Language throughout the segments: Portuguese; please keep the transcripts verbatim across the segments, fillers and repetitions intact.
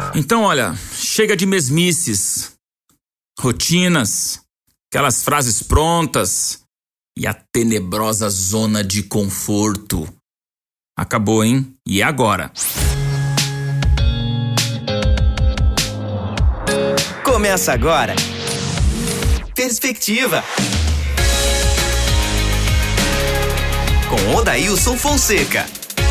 Então, olha, chega de mesmices, rotinas, aquelas frases prontas e a tenebrosa zona de conforto. Acabou, hein? E agora? Começa agora. Perspectiva. Com Odailson Fonseca.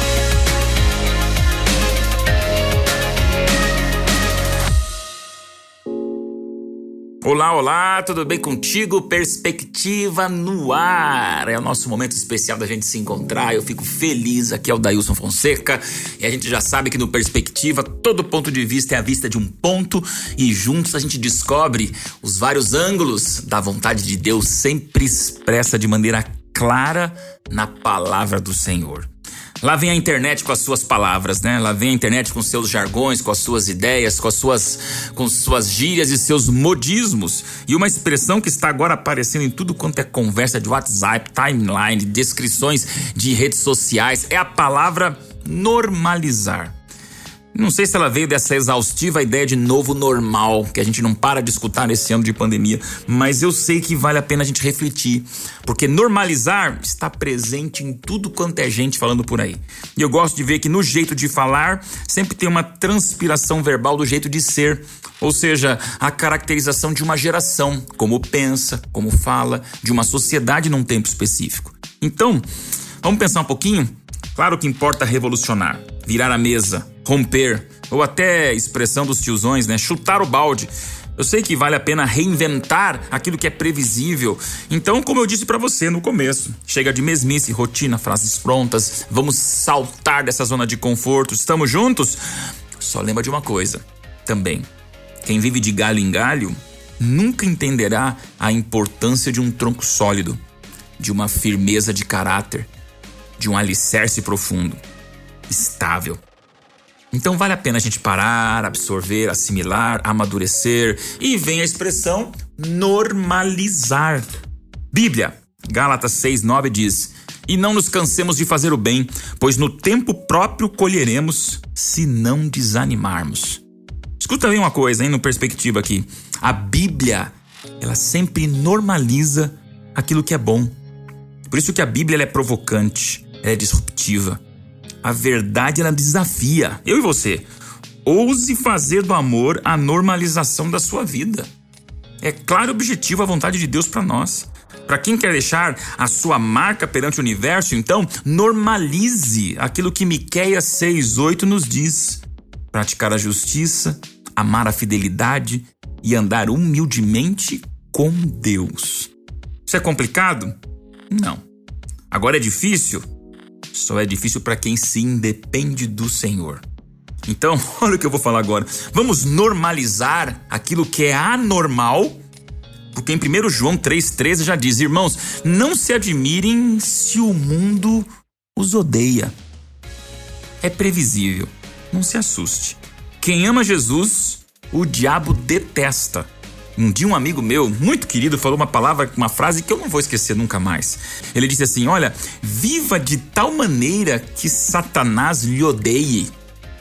Olá, olá, tudo bem contigo? Perspectiva no ar. É o nosso momento especial da gente se encontrar. Eu fico feliz, aqui é o Odailson Fonseca. E a gente já sabe que no Perspectiva, todo ponto de vista é a vista de um ponto. E juntos a gente descobre os vários ângulos da vontade de Deus, sempre expressa de maneira clara na palavra do Senhor. Lá vem a internet com as suas palavras, né? Lá vem a internet com seus jargões, com as suas ideias, com as suas, com suas gírias e seus modismos. E uma expressão que está agora aparecendo em tudo quanto é conversa de WhatsApp, timeline, descrições de redes sociais, é a palavra normalizar. Não sei se ela veio dessa exaustiva ideia de novo normal, que a gente não para de escutar nesse ano de pandemia, mas eu sei que vale a pena a gente refletir, porque normalizar está presente em tudo quanto é gente falando por aí. E eu gosto de ver que no jeito de falar sempre tem uma transpiração verbal do jeito de ser, ou seja, a caracterização de uma geração, como pensa, como fala, de uma sociedade num tempo específico. Então, vamos pensar um pouquinho? Claro que importa revolucionar, virar a mesa, romper, ou até expressão dos tiozões, né? Chutar o balde. Eu sei que vale a pena reinventar aquilo que é previsível. Então, como eu disse pra você no começo, chega de mesmice, rotina, frases prontas, vamos saltar dessa zona de conforto. Estamos juntos? Só lembra de uma coisa, também. Quem vive de galho em galho nunca entenderá a importância de um tronco sólido, de uma firmeza de caráter, de um alicerce profundo, estável. Então vale a pena a gente parar, absorver, assimilar, amadurecer, e vem a expressão normalizar. Bíblia, Gálatas seis, nove diz: e não nos cansemos de fazer o bem, pois no tempo próprio colheremos, se não desanimarmos. Escuta bem uma coisa, hein, no Perspectiva aqui. A Bíblia, ela sempre normaliza aquilo que é bom. Por isso que a Bíblia ela é provocante, ela é disruptiva. A verdade, ela desafia. Eu e você. Ouse fazer do amor a normalização da sua vida. É claro e objetivo a vontade de Deus para nós. Para quem quer deixar a sua marca perante o universo, então, normalize aquilo que Miqueias seis, oito nos diz. Praticar a justiça, amar a fidelidade e andar humildemente com Deus. Isso é complicado? Não. Agora é difícil? Só é difícil para quem se independe do Senhor. Então, olha o que eu vou falar agora. Vamos normalizar aquilo que é anormal, porque em primeiro João três, treze já diz: irmãos, não se admirem se o mundo os odeia. É previsível, não se assuste. Quem ama Jesus, o diabo detesta. Um dia um amigo meu, muito querido, falou uma palavra, uma frase que eu não vou esquecer nunca mais. Ele disse assim: olha, viva de tal maneira que Satanás lhe odeie.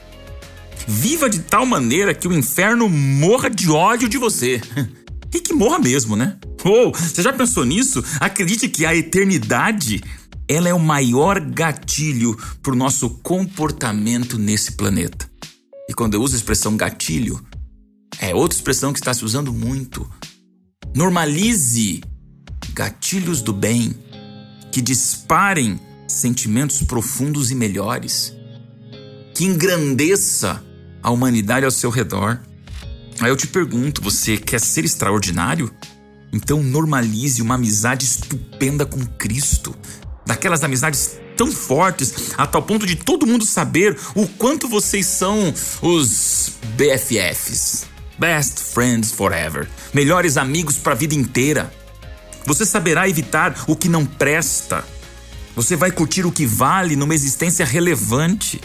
Viva de tal maneira que o inferno morra de ódio de você. E que morra mesmo, né? Oh, você já pensou nisso? Acredite que a eternidade, ela é o maior gatilho para o nosso comportamento nesse planeta. E quando eu uso a expressão gatilho, é outra expressão que está se usando muito. Normalize gatilhos do bem que disparem sentimentos profundos e melhores, que engrandeça a humanidade ao seu redor. Aí eu te pergunto, você quer ser extraordinário? Então normalize uma amizade estupenda com Cristo, daquelas amizades tão fortes a tal ponto de todo mundo saber o quanto vocês são os B F Fs. Best friends forever. Melhores amigos para a vida inteira. Você saberá evitar o que não presta. Você vai curtir o que vale numa existência relevante.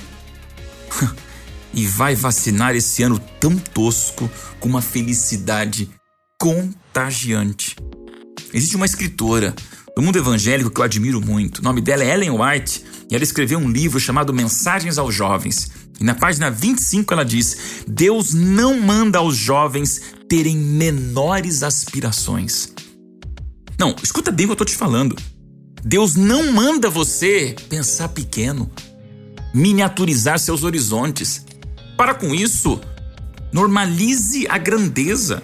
E vai vacinar esse ano tão tosco com uma felicidade contagiante. Existe uma escritora do mundo evangélico que eu admiro muito. O nome dela é Ellen White e ela escreveu um livro chamado Mensagens aos Jovens. E na página vinte e cinco ela diz: Deus não manda aos jovens terem menores aspirações. Não, escuta bem o que eu tô te falando. Deus não manda você pensar pequeno, miniaturizar seus horizontes. Para com isso, normalize a grandeza.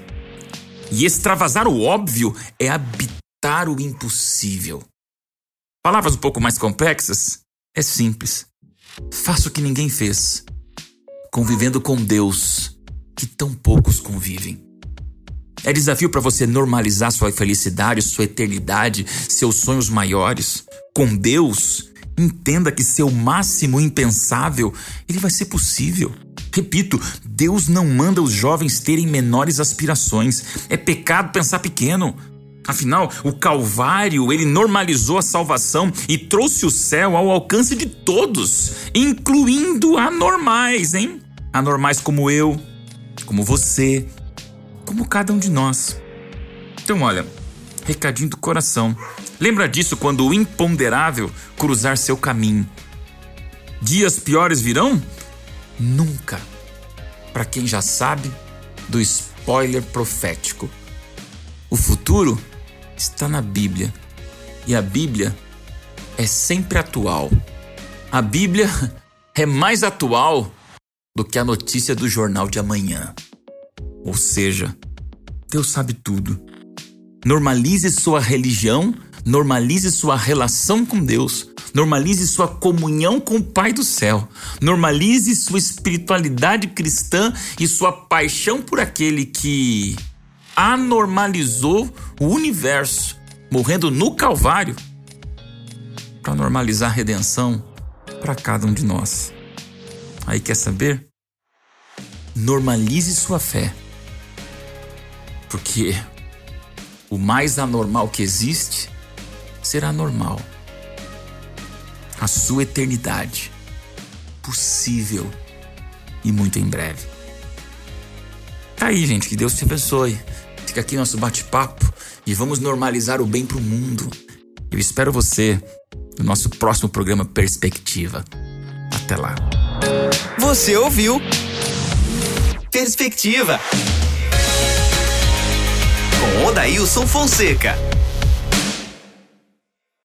E extravasar o óbvio é habitar o impossível. Palavras um pouco mais complexas, é simples. Faça o que ninguém fez, convivendo com Deus, que tão poucos convivem. É desafio para você normalizar sua felicidade, sua eternidade, seus sonhos maiores. Com Deus, entenda que seu máximo impensável, ele vai ser possível. Repito, Deus não manda os jovens terem menores aspirações. É pecado pensar pequeno. Afinal, o Calvário, ele normalizou a salvação e trouxe o céu ao alcance de todos, incluindo anormais, hein? Anormais como eu, como você, como cada um de nós. Então, olha, recadinho do coração. Lembra disso quando o imponderável cruzar seu caminho. Dias piores virão? Nunca. Para quem já sabe do spoiler profético. O futuro está na Bíblia. E a Bíblia é sempre atual. A Bíblia é mais atual do que a notícia do jornal de amanhã. Ou seja, Deus sabe tudo. Normalize sua religião, normalize sua relação com Deus, normalize sua comunhão com o Pai do céu, normalize sua espiritualidade cristã e sua paixão por aquele que anormalizou o universo, morrendo no Calvário, para normalizar a redenção para cada um de nós. Aí quer saber? Normalize sua fé, porque o mais anormal que existe será normal. A sua eternidade, possível e muito em breve. Tá aí, gente, que Deus te abençoe. Fica aqui nosso bate-papo e vamos normalizar o bem pro mundo. Eu espero você no nosso próximo programa Perspectiva. Até lá. Você ouviu Perspectiva com Odailson Fonseca.